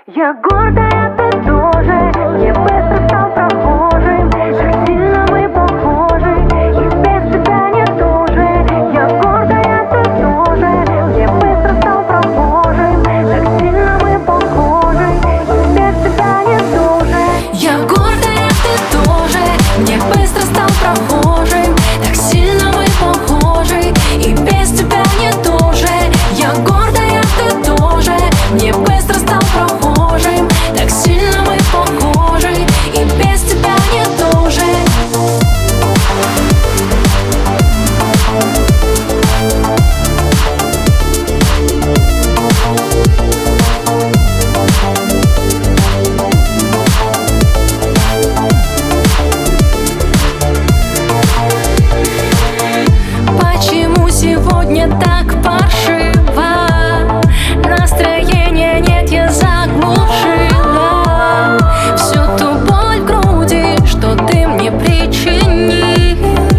Я гордая, ты тоже, не быстро стал прохожим. Так сильно мы похожи, и без тебя не туже. Я гордая, ты тоже, не быстро стал прохожим. Так сильно мы похожи, и без тебя не туже. Я гордая, ты тоже, не быстро стал прохожим. Так сильно мы похожи, и без тебя не туже. Я гордая, ты тоже, не быстро стал прохожим. Так сильно мы похожи, и без тебя не туже. Почему сегодня так паршиво? Настроения нет, я заглушила всю ту боль в груди, что ты мне причинил.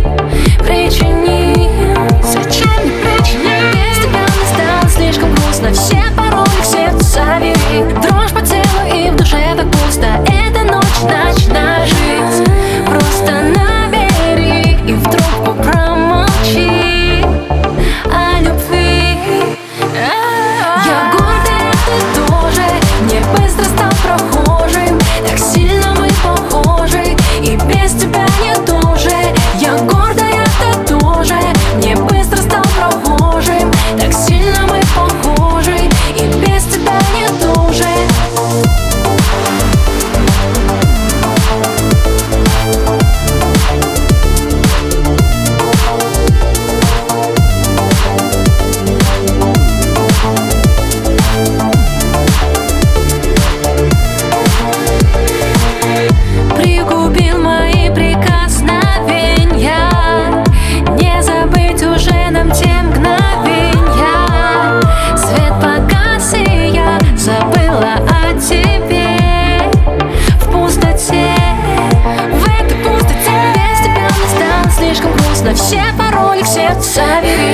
Зачем мне причинил? Без тебя мне стало слишком грустно. Все пароли к сердцу завели. Дрожь по телу и в душе так пусто. Эта ночь ночная жизнь. Просто набери и в трубку промолчи о любви. Я гордая, ты тоже, не быстро стал прохожим. Так сильно мы похожи, и без тебя не туже. Я гордая, ты тоже, не быстро стал прохожим. Так сильно мы похожи, и без тебя не туже. Пригубил мои прикосновения, не забыть уже нам те мгновенья. Свет погас, и я забыла о тебе. В пустоте, в этой пустоте, без тебя мне стало слишком грустно. Все пароли к сердцу завели.